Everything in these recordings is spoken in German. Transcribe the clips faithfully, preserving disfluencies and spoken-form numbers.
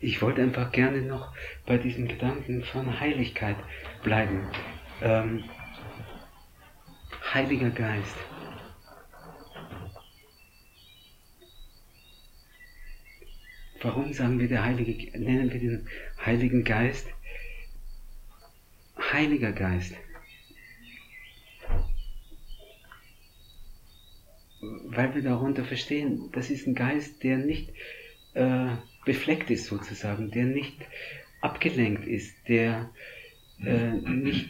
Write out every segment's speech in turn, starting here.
ich wollte einfach gerne noch bei diesem Gedanken von Heiligkeit bleiben. Ähm, Heiliger Geist. Warum sagen wir der Heilige, nennen wir den Heiligen Geist Heiliger Geist? Weil wir darunter verstehen, das ist ein Geist, der nicht äh, befleckt ist sozusagen, der nicht abgelenkt ist, der äh, nicht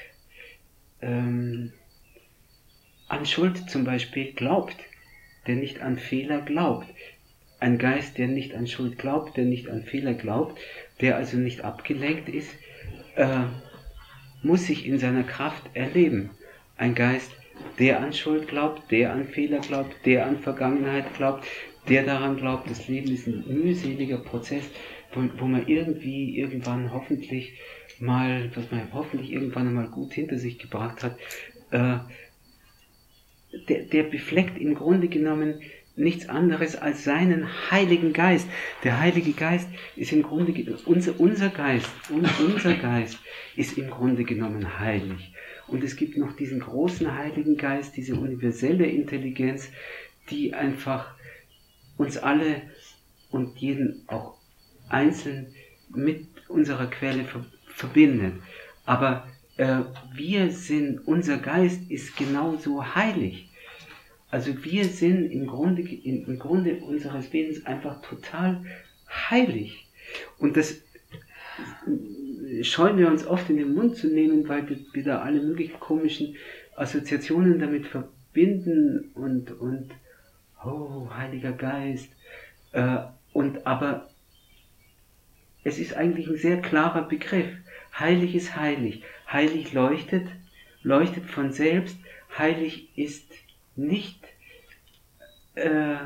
ähm, an Schuld zum Beispiel glaubt, der nicht an Fehler glaubt. Ein Geist, der nicht an Schuld glaubt, der nicht an Fehler glaubt, der also nicht abgelenkt ist, äh, muss sich in seiner Kraft erleben. Ein Geist, der an Schuld glaubt, der an Fehler glaubt, der an Vergangenheit glaubt, der daran glaubt, das Leben ist ein mühseliger Prozess, wo, wo man irgendwie irgendwann hoffentlich mal, was man hoffentlich irgendwann einmal gut hinter sich gebracht hat, äh, der, der befleckt im Grunde genommen nichts anderes als seinen Heiligen Geist. Der Heilige Geist ist im Grunde genommen, unser, unser Geist, unser Geist ist im Grunde genommen heilig. Und es gibt noch diesen großen Heiligen Geist, diese universelle Intelligenz, die einfach uns alle und jeden auch einzeln mit unserer Quelle ver- verbindet. Aber äh, wir sind, unser Geist ist genauso heilig. Also wir sind im Grunde, im Grunde unseres Wesens einfach total heilig. Und das scheuen wir uns oft in den Mund zu nehmen, weil wir, wir da alle möglichen komischen Assoziationen damit verbinden und, und oh, Heiliger Geist. Äh, und aber es ist eigentlich ein sehr klarer Begriff. Heilig ist heilig. Heilig leuchtet, leuchtet von selbst. Heilig ist nicht äh,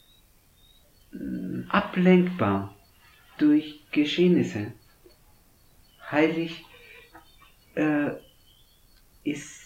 ablenkbar durch Geschehnisse. Heilig äh, ist,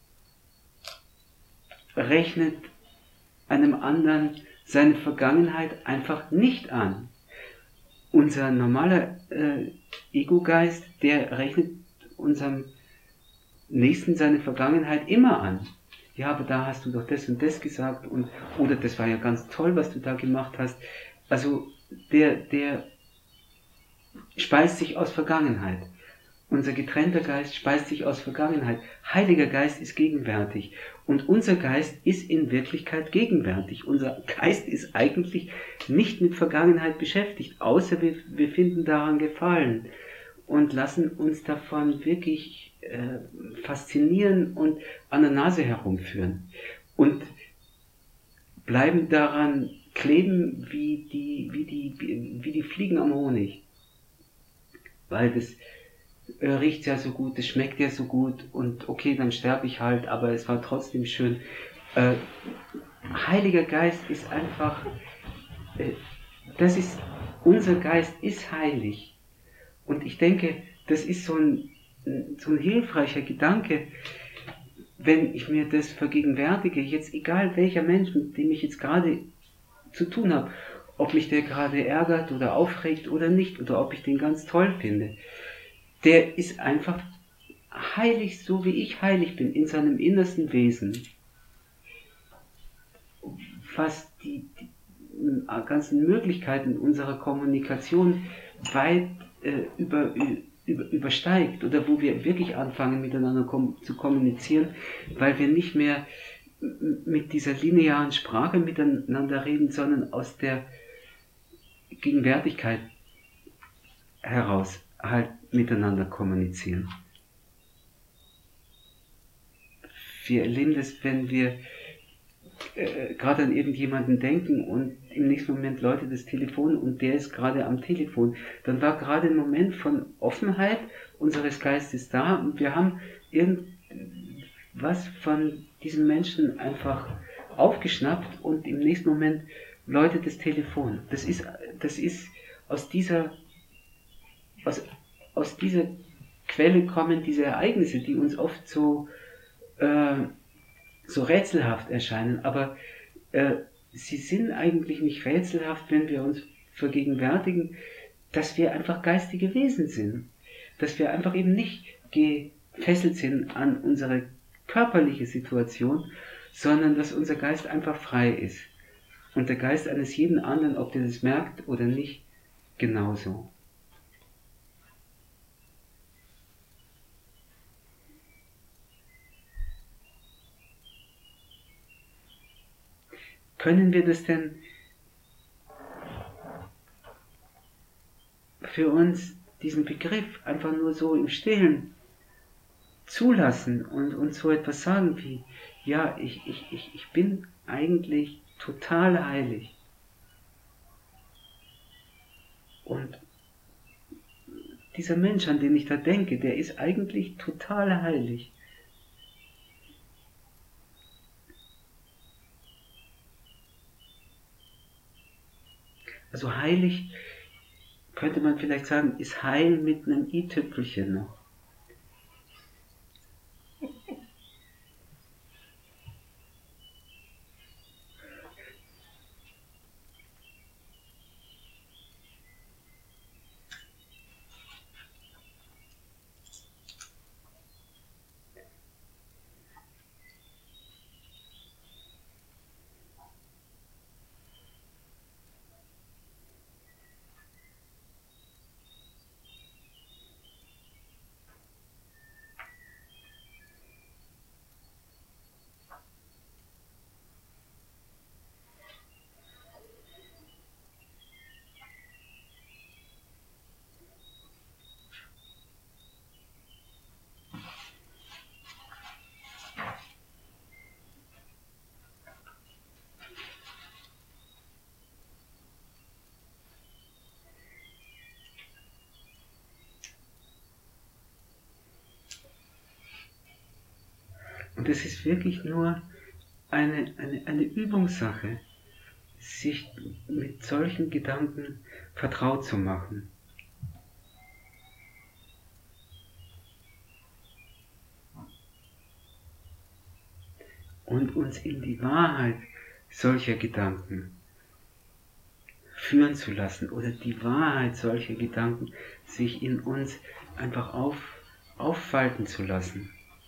rechnet einem anderen seine Vergangenheit einfach nicht an. Unser normaler äh, Ego-Geist, der rechnet unserem Nächsten seine Vergangenheit immer an. Ja, aber da hast du doch das und das gesagt und oder das war ja ganz toll, was du da gemacht hast. Also der, der speist sich aus Vergangenheit. Unser getrennter Geist speist sich aus Vergangenheit. Heiliger Geist ist gegenwärtig. Und unser Geist ist in Wirklichkeit gegenwärtig. Unser Geist ist eigentlich nicht mit Vergangenheit beschäftigt, außer wir, wir finden daran Gefallen und lassen uns davon wirklich äh, faszinieren und an der Nase herumführen. Und bleiben daran kleben wie die, wie die, wie die Fliegen am Honig. Weil das äh, riecht ja so gut, das schmeckt ja so gut und okay, dann sterbe ich halt, aber es war trotzdem schön. Äh, Heiliger Geist ist einfach, äh, das ist, unser Geist ist heilig. Und ich denke, das ist so ein, so ein hilfreicher Gedanke, wenn ich mir das vergegenwärtige, jetzt egal welcher Mensch, mit dem ich jetzt gerade zu tun habe, ob mich der gerade ärgert oder aufregt oder nicht, oder ob ich den ganz toll finde, der ist einfach heilig, so wie ich heilig bin, in seinem innersten Wesen. Was die, die ganzen Möglichkeiten unserer Kommunikation weit äh, über, über, übersteigt, oder wo wir wirklich anfangen miteinander kom- zu kommunizieren, weil wir nicht mehr mit dieser linearen Sprache miteinander reden, sondern aus der Gegenwärtigkeit heraus halt miteinander kommunizieren. Wir erleben das, wenn wir äh, gerade an irgendjemanden denken und im nächsten Moment läutet das Telefon und der ist gerade am Telefon. Dann war gerade ein Moment von Offenheit unseres Geistes da und wir haben irgendwas von diesem Menschen einfach aufgeschnappt und im nächsten Moment läutet das Telefon. Das ist, das ist aus dieser Aus, aus dieser Quelle kommen diese Ereignisse, die uns oft so, äh, so rätselhaft erscheinen, aber äh, sie sind eigentlich nicht rätselhaft, wenn wir uns vergegenwärtigen, dass wir einfach geistige Wesen sind. Dass wir einfach eben nicht gefesselt sind an unsere körperliche Situation, sondern dass unser Geist einfach frei ist. Und der Geist eines jeden anderen, ob der das merkt oder nicht, genauso. Können wir das denn für uns, diesen Begriff, einfach nur so im Stillen zulassen und uns so etwas sagen wie, ja, ich, ich, ich, ich bin eigentlich total heilig. Und dieser Mensch, an den ich da denke, der ist eigentlich total heilig. Also heilig, könnte man vielleicht sagen, ist heil mit einem i-Tüpfelchen noch. Und es ist wirklich nur eine, eine, eine Übungssache, sich mit solchen Gedanken vertraut zu machen. Und uns in die Wahrheit solcher Gedanken führen zu lassen oder die Wahrheit solcher Gedanken sich in uns einfach auf, auffalten zu lassen.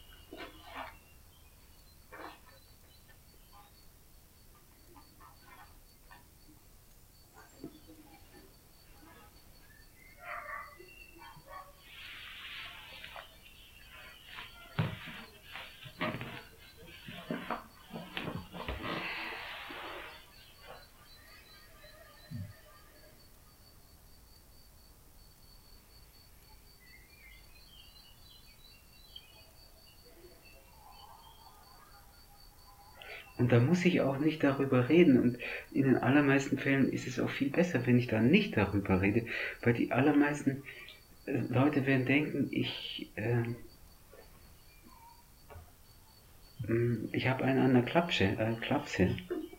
Und da muss ich auch nicht darüber reden. Und in den allermeisten Fällen ist es auch viel besser, wenn ich da nicht darüber rede. Weil die allermeisten äh, Leute werden denken, ich, äh, ich habe einen an der Klapse. Äh, Klapse.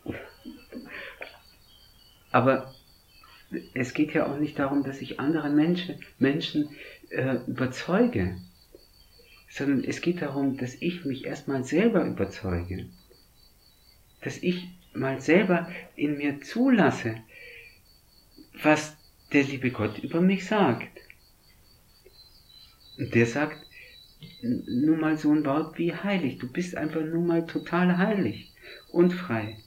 Aber es geht ja auch nicht darum, dass ich andere Menschen, Menschen äh, überzeuge. Sondern es geht darum, dass ich mich erstmal selber überzeuge. Dass ich mal selber in mir zulasse, was der liebe Gott über mich sagt. Und der sagt nur mal so ein Wort wie heilig. Du bist einfach nur mal total heilig und frei.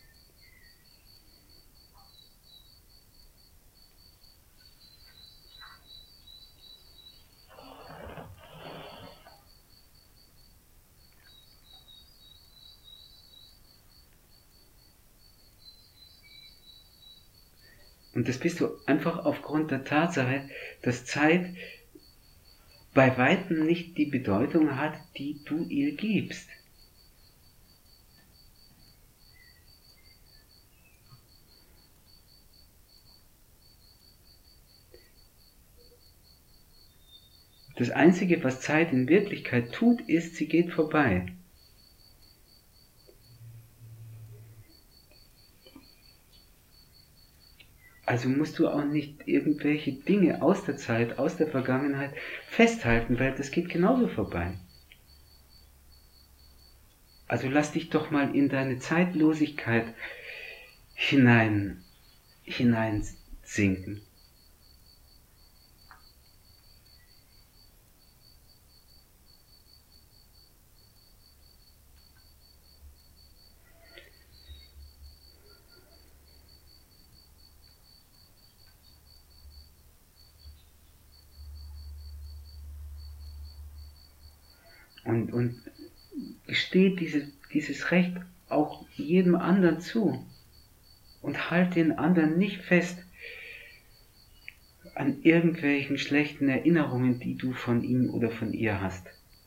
Und das bist du einfach aufgrund der Tatsache, dass Zeit bei weitem nicht die Bedeutung hat, die du ihr gibst. Das Einzige, was Zeit in Wirklichkeit tut, ist, sie geht vorbei. Also musst du auch nicht irgendwelche Dinge aus der Zeit, aus der Vergangenheit festhalten, weil das geht genauso vorbei. Also lass dich doch mal in deine Zeitlosigkeit hinein, hineinsinken. Und, und gesteh diese, dieses Recht auch jedem anderen zu. Und halt den anderen nicht fest an irgendwelchen schlechten Erinnerungen, die du von ihm oder von ihr hast.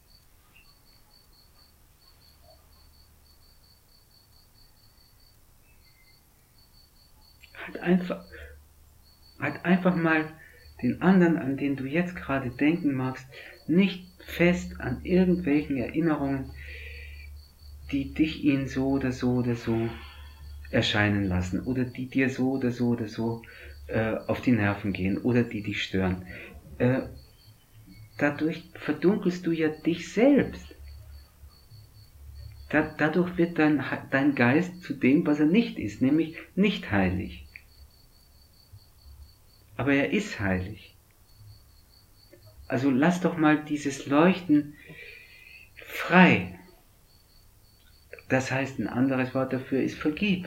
Halt einfach, halt einfach mal den anderen, an den du jetzt gerade denken magst, nicht fest an irgendwelchen Erinnerungen, die dich ihn so oder so oder so erscheinen lassen oder die dir so oder so oder so äh, auf die Nerven gehen oder die dich stören. Äh, dadurch verdunkelst du ja dich selbst. Da, dadurch wird dein, dein Geist zu dem, was er nicht ist, nämlich nicht heilig. Aber er ist heilig. Also lass doch mal dieses Leuchten frei. Das heißt, ein anderes Wort dafür ist vergib.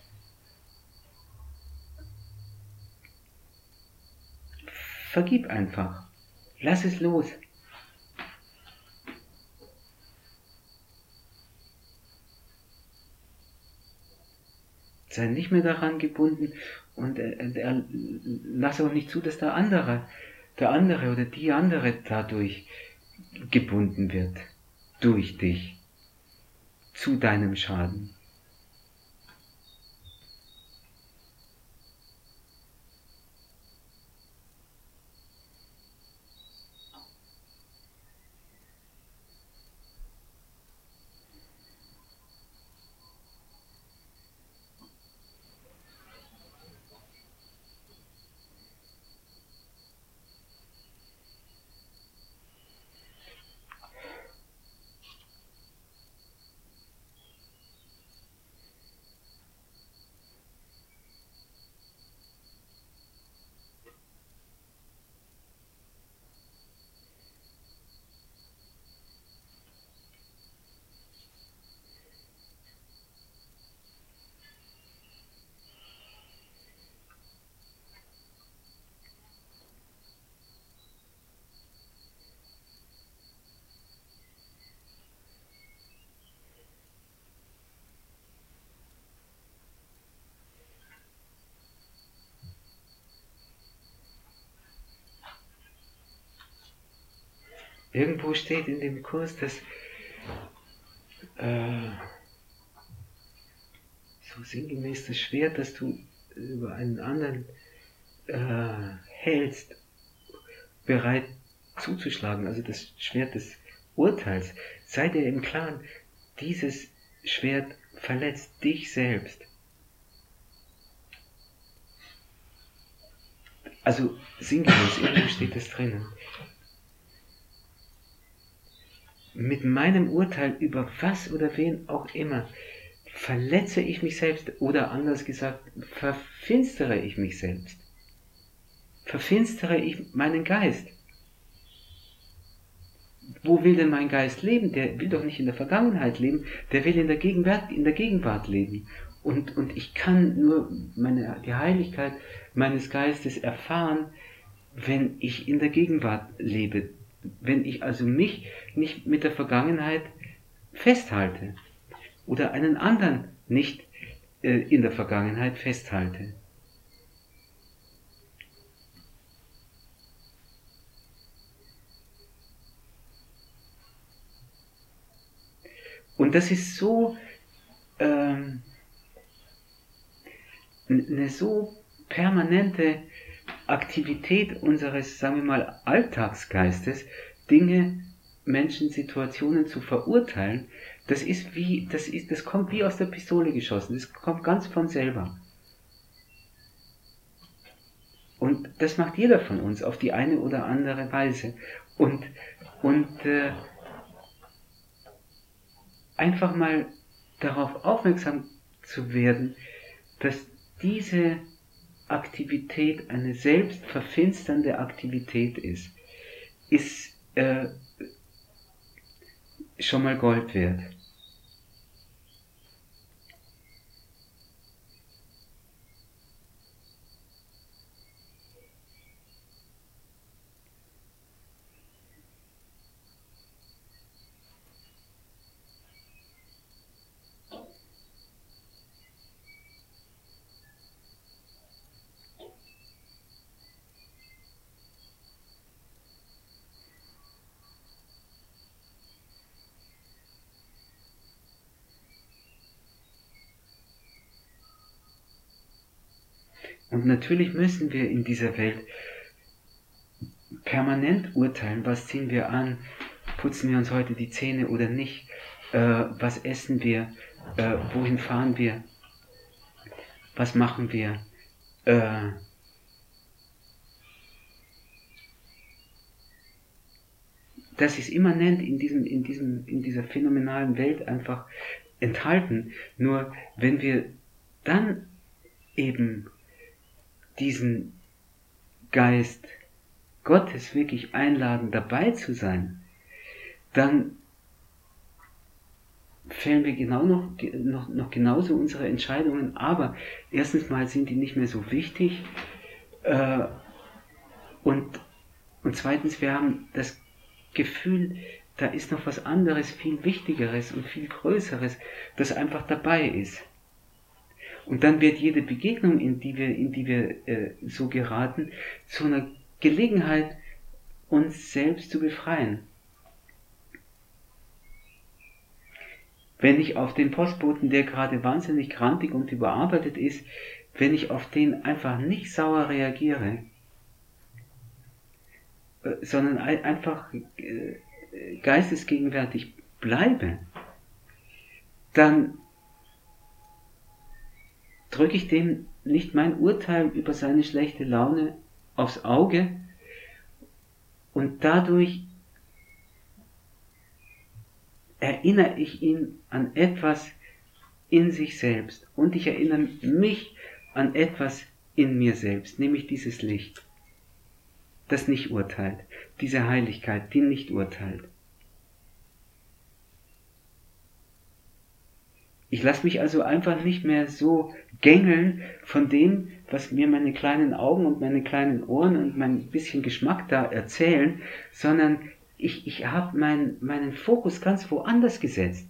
Vergib einfach. Lass es los. Sei nicht mehr daran gebunden und äh, äh, lass auch nicht zu, dass der andere, der andere oder die andere dadurch gebunden wird. Durch dich. Zu deinem Schaden. Irgendwo steht in dem Kurs, dass äh, so sinngemäß das Schwert, das du über einen anderen äh, hältst, bereit zuzuschlagen, also das Schwert des Urteils. Sei dir im Klaren, dieses Schwert verletzt dich selbst. Also sinngemäß, irgendwo steht das drinnen. Mit meinem Urteil über was oder wen auch immer verletze ich mich selbst oder anders gesagt, verfinstere ich mich selbst. Verfinstere ich meinen Geist. Wo will denn mein Geist leben? Der will doch nicht in der Vergangenheit leben, der will in der Gegenwart, in der Gegenwart leben. Und, und ich kann nur meine, die Heiligkeit meines Geistes erfahren, wenn ich in der Gegenwart lebe. Wenn ich also mich nicht mit der Vergangenheit festhalte oder einen anderen nicht äh, in der Vergangenheit festhalte. Und das ist so ähm, eine so permanente Aktivität unseres, sagen wir mal, Alltagsgeistes, Dinge, Menschen, Situationen zu verurteilen, das ist wie, das ist, das kommt wie aus der Pistole geschossen, das kommt ganz von selber. Und das macht jeder von uns auf die eine oder andere Weise. Und, und äh, einfach mal darauf aufmerksam zu werden, dass diese Aktivität eine selbstverfinsternde Aktivität ist, ist äh, schon mal Gold wert. Und natürlich müssen wir in dieser Welt permanent urteilen, was ziehen wir an, putzen wir uns heute die Zähne oder nicht, äh, was essen wir, äh, wohin fahren wir, was machen wir, äh, das ist immanent in, diesem, in, diesem, in dieser phänomenalen Welt einfach enthalten. Nur wenn wir dann eben diesen Geist Gottes wirklich einladen, dabei zu sein, dann fällen wir genau noch, noch, noch genauso unsere Entscheidungen, aber erstens mal sind die nicht mehr so wichtig äh, und, und zweitens, wir haben das Gefühl, da ist noch was anderes, viel Wichtigeres und viel Größeres, das einfach dabei ist. Und dann wird jede Begegnung, in die wir, in die wir äh, so geraten, zu einer Gelegenheit, uns selbst zu befreien. Wenn ich auf den Postboten, der gerade wahnsinnig krantig und überarbeitet ist, wenn ich auf den einfach nicht sauer reagiere, sondern einfach geistesgegenwärtig bleibe, dann drücke ich dem nicht mein Urteil über seine schlechte Laune aufs Auge und dadurch erinnere ich ihn an etwas in sich selbst und ich erinnere mich an etwas in mir selbst, nämlich dieses Licht, das nicht urteilt, diese Heiligkeit, die nicht urteilt. Ich lasse mich also einfach nicht mehr so gängeln von dem, was mir meine kleinen Augen und meine kleinen Ohren und mein bisschen Geschmack da erzählen, sondern ich, ich habe mein, meinen Fokus ganz woanders gesetzt.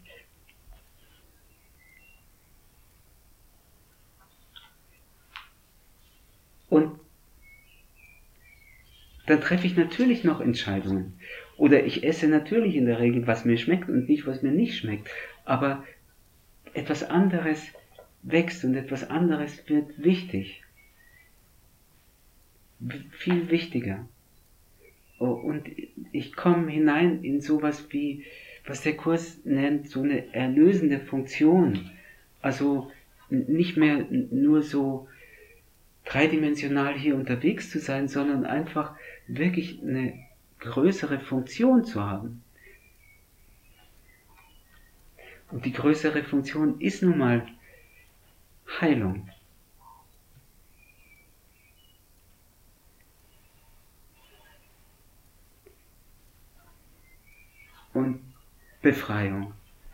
Und dann treffe ich natürlich noch Entscheidungen. Oder ich esse natürlich in der Regel, was mir schmeckt und nicht, was mir nicht schmeckt. Aber etwas anderes wächst und etwas anderes wird wichtig. Viel wichtiger. Und ich komme hinein in sowas wie, was der Kurs nennt, so eine erlösende Funktion. Also nicht mehr nur so dreidimensional hier unterwegs zu sein, sondern einfach wirklich eine größere Funktion zu haben. Und die größere Funktion ist nun mal Heilung. Und Befreiung.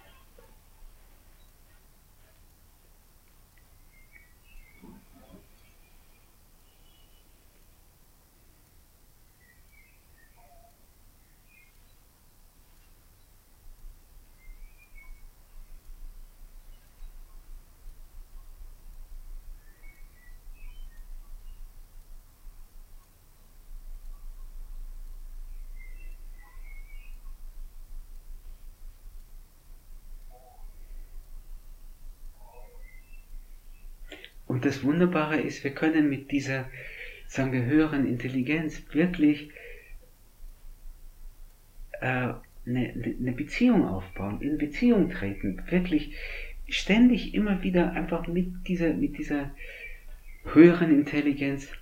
Und das Wunderbare ist, wir können mit dieser, sagen wir, höheren Intelligenz wirklich äh, eine, eine Beziehung aufbauen, in Beziehung treten, wirklich ständig immer wieder einfach mit dieser, mit dieser höheren Intelligenz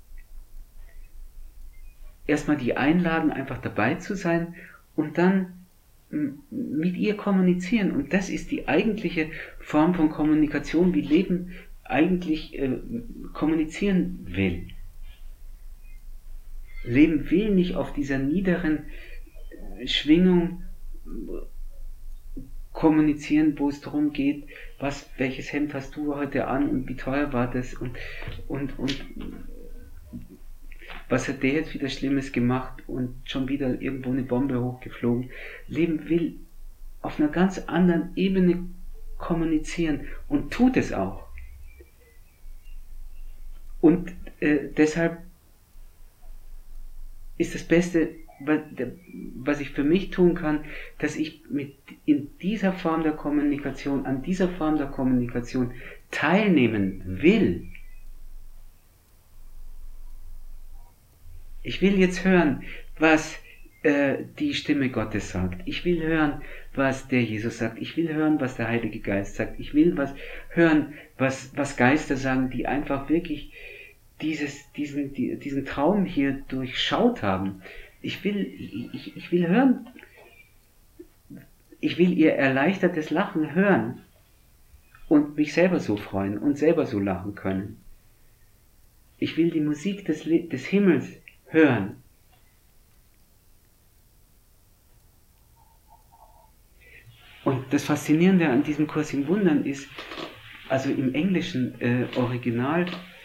erstmal die einladen, einfach dabei zu sein und dann mit ihr kommunizieren. Und das ist die eigentliche Form von Kommunikation, wie Leben eigentlich äh, kommunizieren will. Leben will nicht auf dieser niederen Schwingung kommunizieren, wo es darum geht, was, welches Hemd hast du heute an und wie teuer war das und, und, und was hat der jetzt wieder Schlimmes gemacht und schon wieder irgendwo eine Bombe hochgeflogen. Leben will auf einer ganz anderen Ebene kommunizieren und tut es auch. Und äh, deshalb ist das Beste, was ich für mich tun kann, dass ich mit in dieser Form der Kommunikation, an dieser Form der Kommunikation teilnehmen will. Ich will jetzt hören, was äh, die Stimme Gottes sagt. Ich will hören, was der Jesus sagt. Ich will hören, was der Heilige Geist sagt. Ich will was hören, was, was Geister sagen, die einfach wirklich dieses, diesen, die, diesen Traum hier durchschaut haben. Ich will, ich, ich will hören, ich will ihr erleichtertes Lachen hören und mich selber so freuen und selber so lachen können. Ich will die Musik des, des Himmels hören. Und das Faszinierende an diesem Kurs im Wundern ist, also im englischen äh, Original,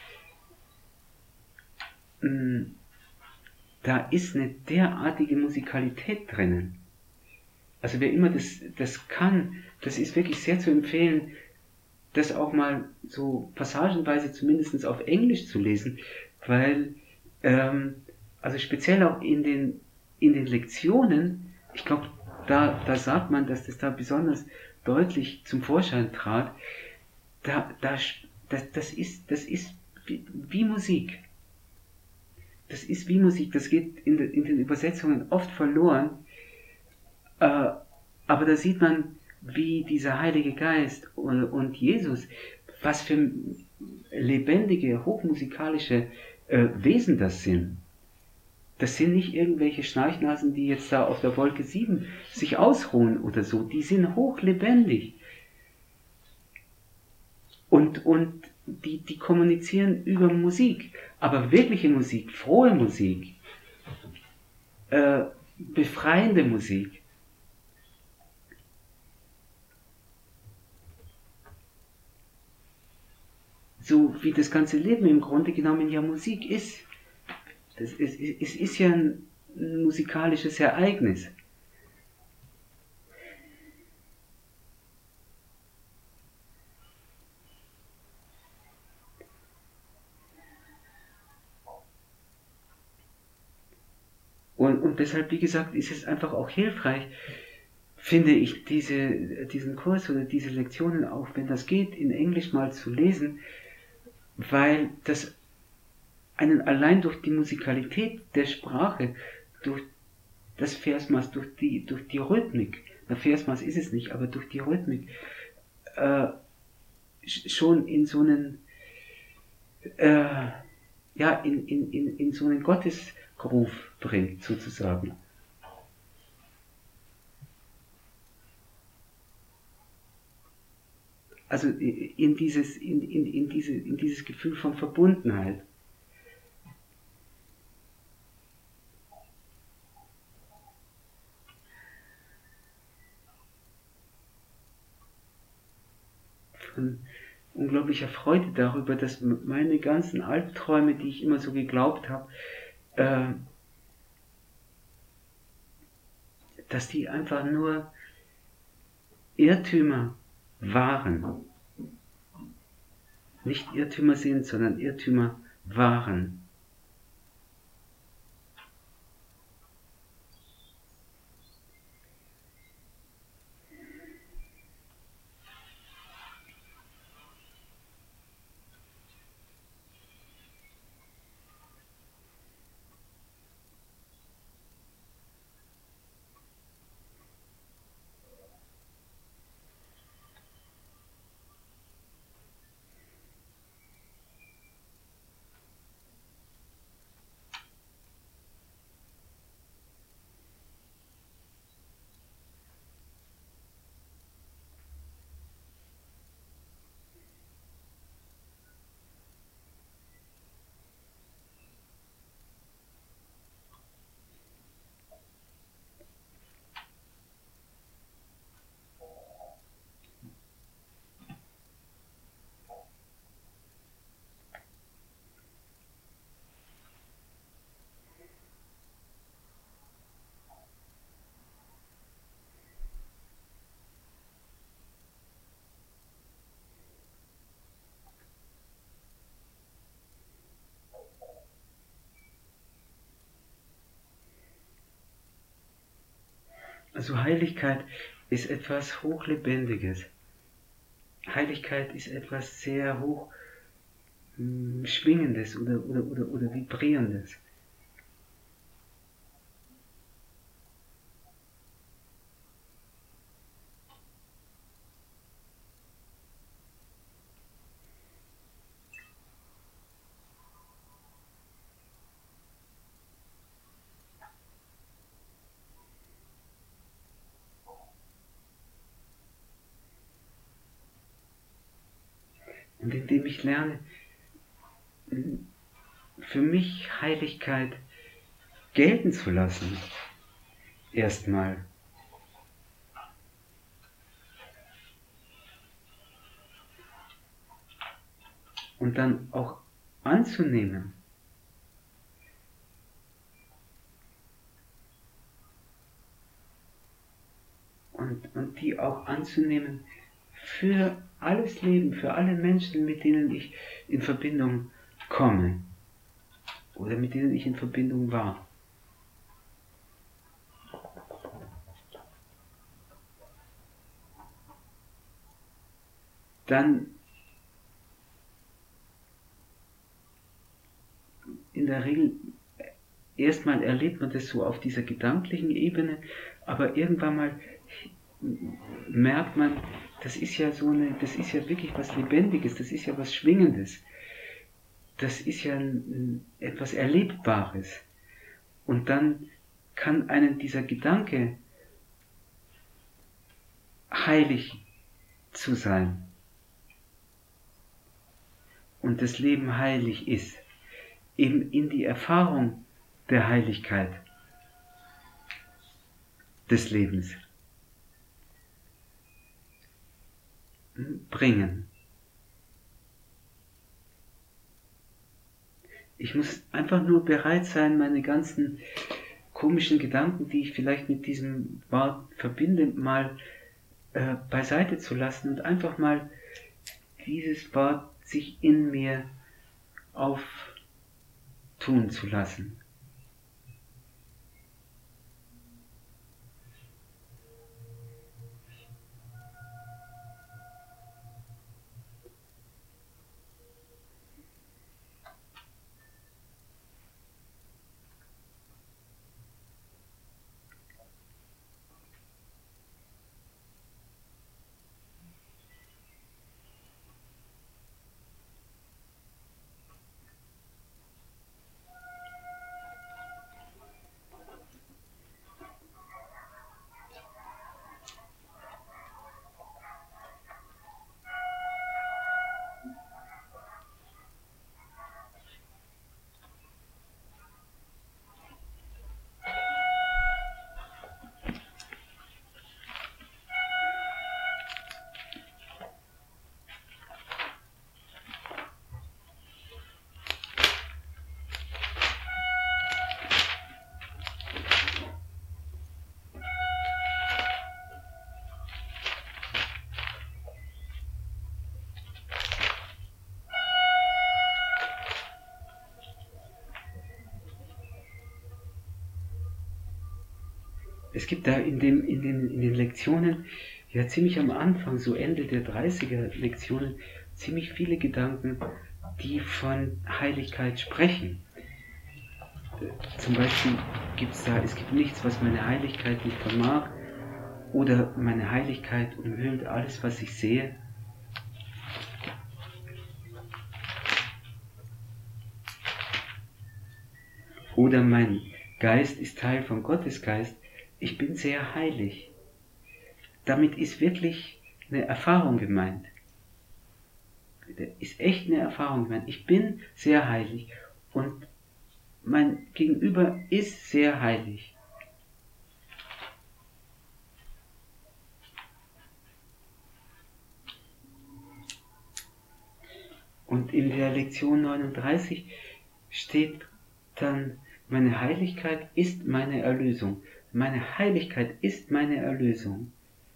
mh, da ist eine derartige Musikalität drinnen. Also wer immer das, das kann, das ist wirklich sehr zu empfehlen, das auch mal so passagenweise zumindest auf Englisch zu lesen, weil, ähm, also speziell auch in den, in den Lektionen, ich glaube, da, da sagt man, dass das da besonders deutlich zum Vorschein trat, da, da, das, das ist, das ist wie, wie Musik. Das ist wie Musik, das geht in, de, in den Übersetzungen oft verloren, äh, aber da sieht man, wie dieser Heilige Geist und, und Jesus, was für lebendige, hochmusikalische äh, Wesen das sind. Das sind nicht irgendwelche Schnarchnasen, die jetzt da auf der Wolke sieben sich ausruhen oder so. Die sind hochlebendig. Und, und die, die kommunizieren über Musik. Aber wirkliche Musik, frohe Musik, äh, befreiende Musik. So wie das ganze Leben im Grunde genommen ja Musik ist. Das ist, es ist ja ein musikalisches Ereignis. Und, und deshalb, wie gesagt, ist es einfach auch hilfreich, finde ich, diese, diesen Kurs oder diese Lektionen auch, wenn das geht, in Englisch mal zu lesen, weil das einen allein durch die Musikalität der Sprache, durch das Versmaß, durch die, durch die Rhythmik, na, Versmaß ist es nicht, aber durch die Rhythmik, äh, schon in so einen, äh, ja, in, in, in, in so einen Gottesruf bringt, sozusagen. Also in dieses, in, in, in, diese, in dieses Gefühl von Verbundenheit. Von unglaublicher Freude darüber, dass meine ganzen Albträume, die ich immer so geglaubt habe, äh, dass die einfach nur Irrtümer waren. Nicht Irrtümer sind, sondern Irrtümer waren. Also Heiligkeit ist etwas Hochlebendiges. Heiligkeit ist etwas sehr hoch mh, Schwingendes oder, oder, oder, oder Vibrierendes. Und indem ich lerne, für mich Heiligkeit gelten zu lassen, erstmal. Und dann auch anzunehmen. Und, und die auch anzunehmen für alles Leben, für alle Menschen, mit denen ich in Verbindung komme oder mit denen ich in Verbindung war. Dann in der Regel erstmal erlebt man das so auf dieser gedanklichen Ebene, aber irgendwann mal merkt man, das ist ja so eine, das ist ja wirklich was Lebendiges, das ist ja was Schwingendes, das ist ja ein, etwas Erlebbares. Und dann kann einen dieser Gedanke, heilig zu sein und das Leben heilig ist, eben in die Erfahrung der Heiligkeit des Lebens bringen. Ich muss einfach nur bereit sein, meine ganzen komischen Gedanken, die ich vielleicht mit diesem Wort verbinde, mal äh, beiseite zu lassen und einfach mal dieses Wort sich in mir auftun zu lassen. Es gibt da in, dem, in, den, in den Lektionen, ja ziemlich am Anfang, so Ende der dreißiger Lektionen, ziemlich viele Gedanken, die von Heiligkeit sprechen. Zum Beispiel gibt es da, es gibt nichts, was meine Heiligkeit nicht vermag, oder meine Heiligkeit umhüllt alles, was ich sehe. Oder mein Geist ist Teil von Gottes Geist. Ich bin sehr heilig. Damit ist wirklich eine Erfahrung gemeint. Ist echt eine Erfahrung gemeint. Ich bin sehr heilig und mein Gegenüber ist sehr heilig. Und in der Lektion neununddreißig steht dann, meine Heiligkeit ist meine Erlösung. Meine Heiligkeit ist meine Erlösung.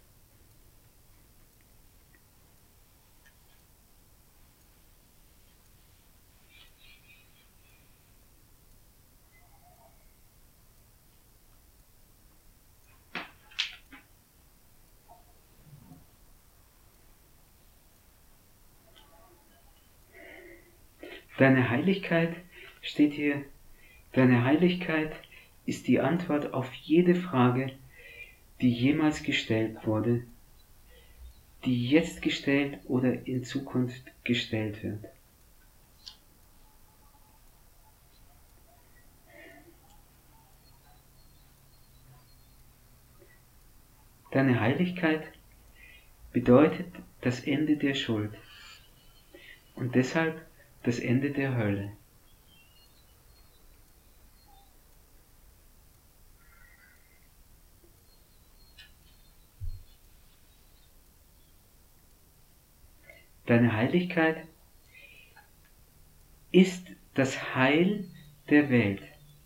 Deine Heiligkeit, steht hier, deine Heiligkeit ist die Antwort auf jede Frage, die jemals gestellt wurde, die jetzt gestellt oder in Zukunft gestellt wird. Deine Heiligkeit bedeutet das Ende der Schuld. und deshalb das Ende der Hölle. Deine Heiligkeit ist das Heil der Welt.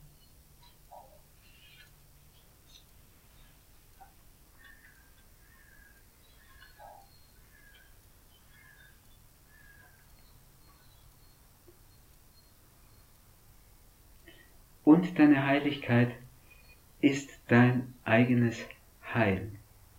Und deine Heiligkeit ist dein eigenes Heil.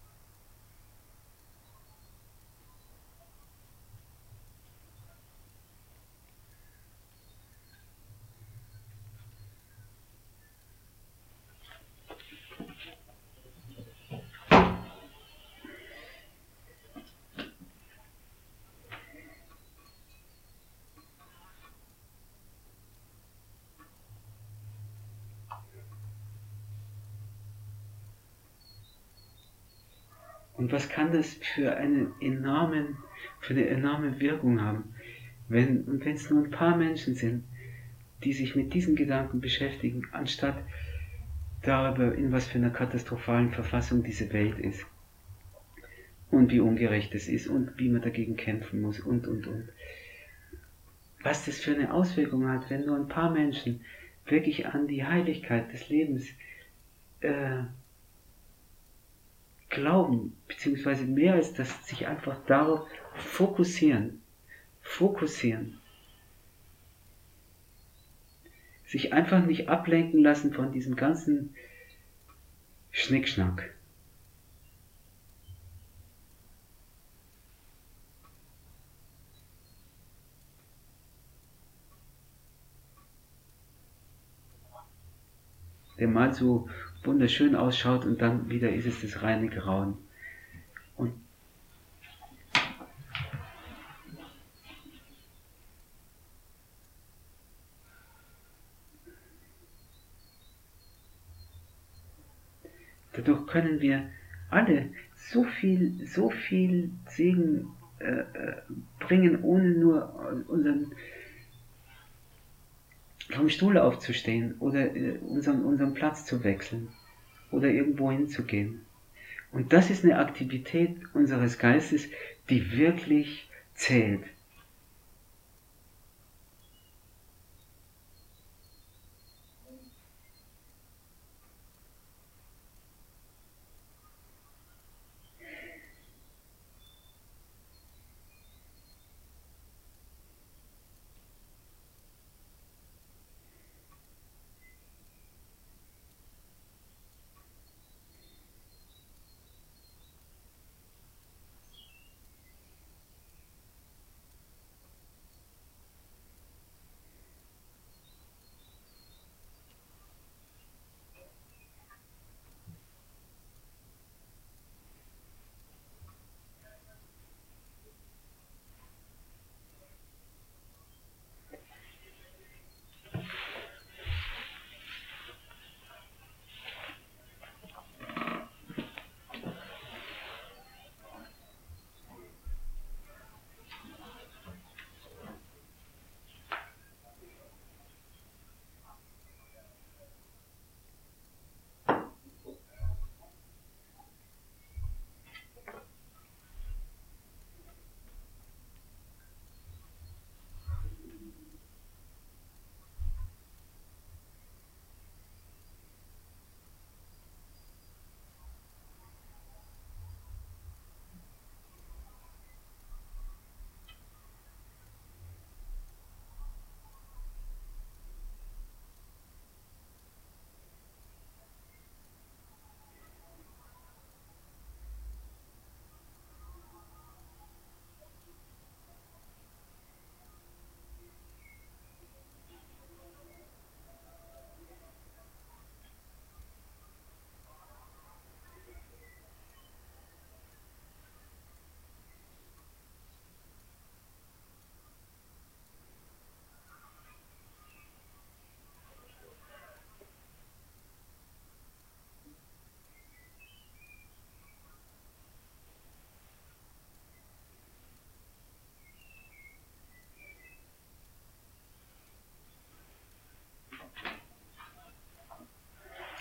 Und was kann das für eine, enormen, für eine enorme Wirkung haben, wenn, und wenn es nur ein paar Menschen sind, die sich mit diesen Gedanken beschäftigen, anstatt darüber, in was für einer katastrophalen Verfassung diese Welt ist und wie ungerecht es ist und wie man dagegen kämpfen muss und, und, und. Was das für eine Auswirkung hat, wenn nur ein paar Menschen wirklich an die Heiligkeit des Lebens äh, glauben, beziehungsweise mehr als das, sich einfach darauf fokussieren, fokussieren, sich einfach nicht ablenken lassen von diesem ganzen Schnickschnack. Der mal so wunderschön ausschaut und dann wieder ist es das reine Grauen. Und dadurch können wir alle so viel, so viel Segen äh, bringen, ohne nur unseren vom Stuhl aufzustehen oder äh, unseren, unseren Platz zu wechseln oder irgendwo hinzugehen. Und das ist eine Aktivität unseres Geistes, die wirklich zählt.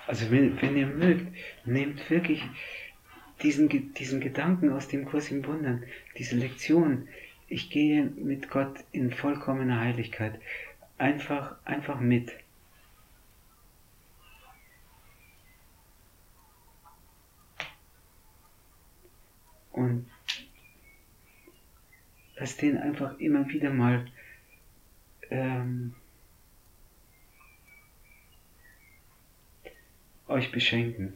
Also wenn, wenn ihr mögt, nehmt wirklich diesen, diesen Gedanken aus dem Kurs im Wundern, diese Lektion, ich gehe mit Gott in vollkommener Heiligkeit, einfach, einfach mit. Und lasst den einfach immer wieder mal ähm, euch beschenken.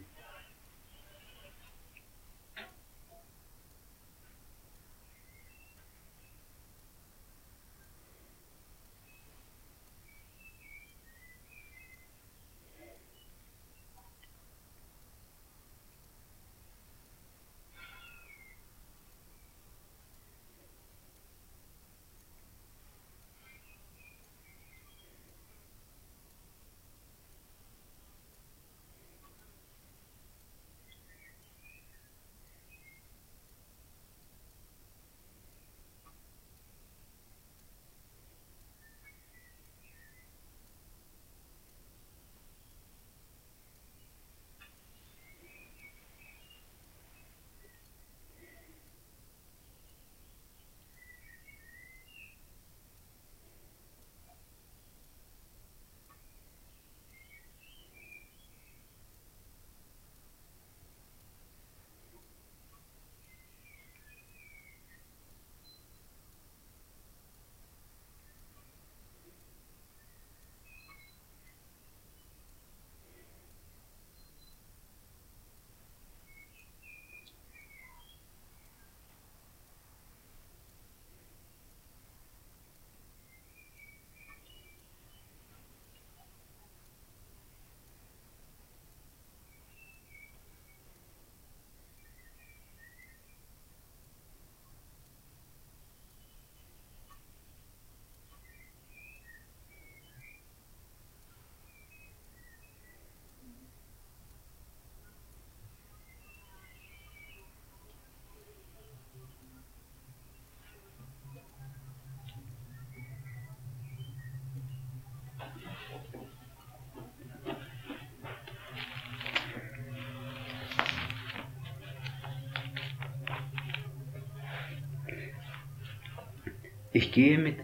Ich gehe mit,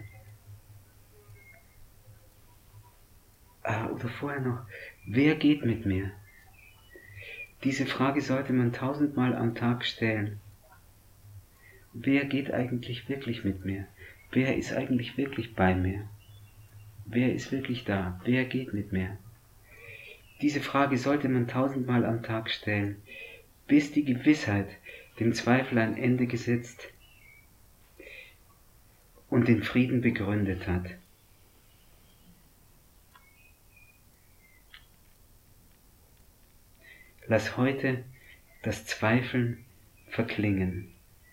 ah, oder vorher noch, wer geht mit mir? Diese Frage sollte man tausendmal am Tag stellen. Wer geht eigentlich wirklich mit mir? Wer ist eigentlich wirklich bei mir? Wer ist wirklich da? Wer geht mit mir? Diese Frage sollte man tausendmal am Tag stellen, bis die Gewissheit dem Zweifel ein Ende gesetzt und den Frieden begründet hat. Lass heute das Zweifeln verklingen.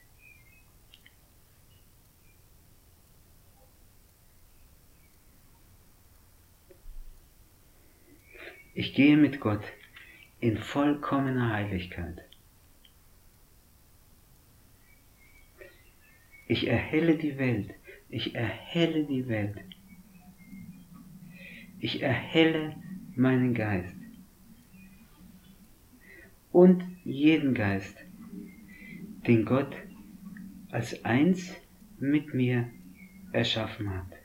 Ich gehe mit Gott in vollkommener Heiligkeit. Ich erhelle die Welt, ich erhelle die Welt. Ich erhelle meinen Geist und jeden Geist, den Gott als eins mit mir erschaffen hat.